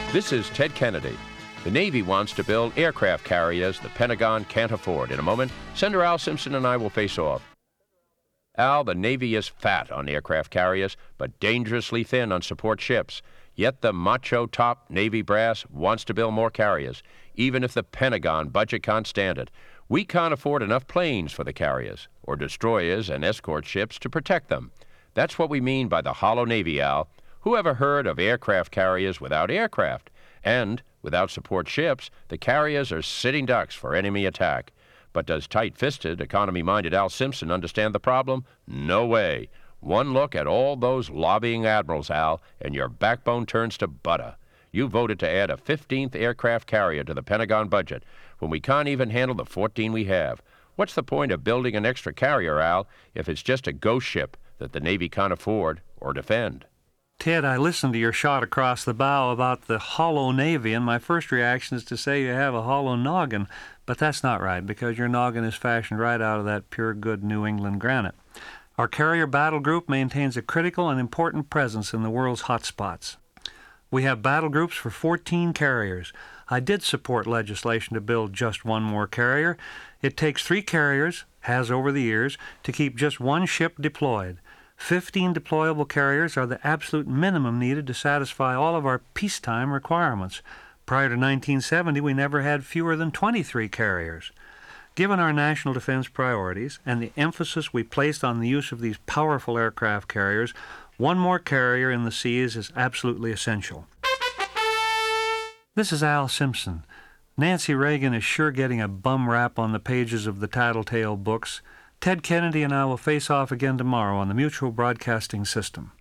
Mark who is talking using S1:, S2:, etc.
S1: This is Ted Kennedy. The Navy wants to build aircraft carriers the Pentagon can't afford. In a moment, Senator Al Simpson and I will face off. Al, the Navy is fat on aircraft carriers, but dangerously thin on support ships. Yet the macho top Navy brass wants to build more carriers, even if the Pentagon budget can't stand it. We can't afford enough planes for the carriers, or destroyers and escort ships to protect them. That's what we mean by the hollow Navy, Al. Who ever heard of aircraft carriers without aircraft? And without support ships, the carriers are sitting ducks for enemy attack. But does tight-fisted, economy-minded Al Simpson understand the problem? No way. One look at all those lobbying admirals, Al, and your backbone turns to butter. You voted to add a 15th aircraft carrier to the Pentagon budget when we can't even handle the 14 we have. What's the point of building an extra carrier, Al, if it's just a ghost ship that the Navy can't afford or defend?
S2: Ted, I listened to your shot across the bow about the hollow Navy, and my first reaction is to say you have a hollow noggin, but that's not right, because your noggin is fashioned right out of that pure good New England granite. Our carrier battle group maintains a critical and important presence in the world's hotspots. We have battle groups for 14 carriers. I did support legislation to build just one more carrier. It takes 3 carriers, has over the years, to keep just one ship deployed. 15 deployable carriers are the absolute minimum needed to satisfy all of our peacetime requirements. Prior to 1970, we never had fewer than 23 carriers. Given our national defense priorities and the emphasis we placed on the use of these powerful aircraft carriers, one more carrier in the seas is absolutely essential. This is Al Simpson. Nancy Reagan is sure getting a bum rap on the pages of the Tattletale books. Ted Kennedy and I will face off again tomorrow on the Mutual Broadcasting System.